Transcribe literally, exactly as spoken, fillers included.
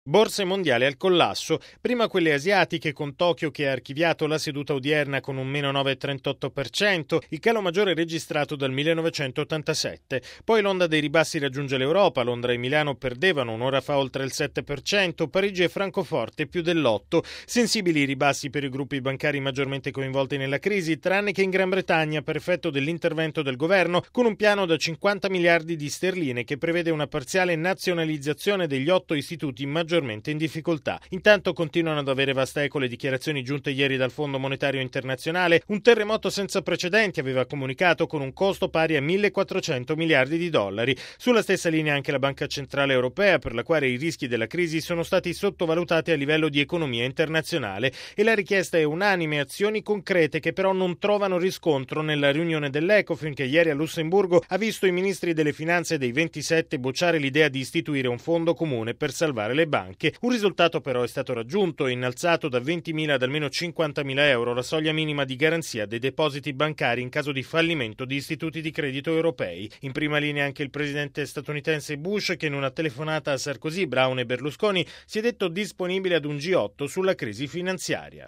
Borse mondiali al collasso, prima quelle asiatiche con Tokyo che ha archiviato la seduta odierna con un meno nove virgola trentotto per cento, il calo maggiore registrato dal millenovecentottantasette. Poi l'onda dei ribassi raggiunge l'Europa, Londra e Milano perdevano un'ora fa oltre il sette per cento, Parigi e Francoforte più dell'otto per cento. Sensibili i ribassi per i gruppi bancari maggiormente coinvolti nella crisi, tranne che in Gran Bretagna per effetto dell'intervento del governo con un piano da cinquanta miliardi di sterline che prevede una parziale nazionalizzazione degli otto istituti maggiormente maggiormente in difficoltà. Intanto continuano ad avere vasta eco le dichiarazioni giunte ieri dal Fondo Monetario Internazionale. Un terremoto senza precedenti, aveva comunicato, con un costo pari a millequattrocento miliardi di dollari. Sulla stessa linea anche la Banca Centrale Europea, per la quale i rischi della crisi sono stati sottovalutati a livello di economia internazionale, e la richiesta è unanime: azioni concrete che però non trovano riscontro nella riunione dell'Ecofin, che ieri a Lussemburgo ha visto i ministri delle finanze dei ventisette bocciare l'idea di istituire un fondo comune per salvare le banche. Un risultato però è stato raggiunto e innalzato da ventimila ad almeno cinquantamila euro la soglia minima di garanzia dei depositi bancari in caso di fallimento di istituti di credito europei. In prima linea anche il presidente statunitense Bush, che in una telefonata a Sarkozy, Brown e Berlusconi si è detto disponibile ad un G otto sulla crisi finanziaria.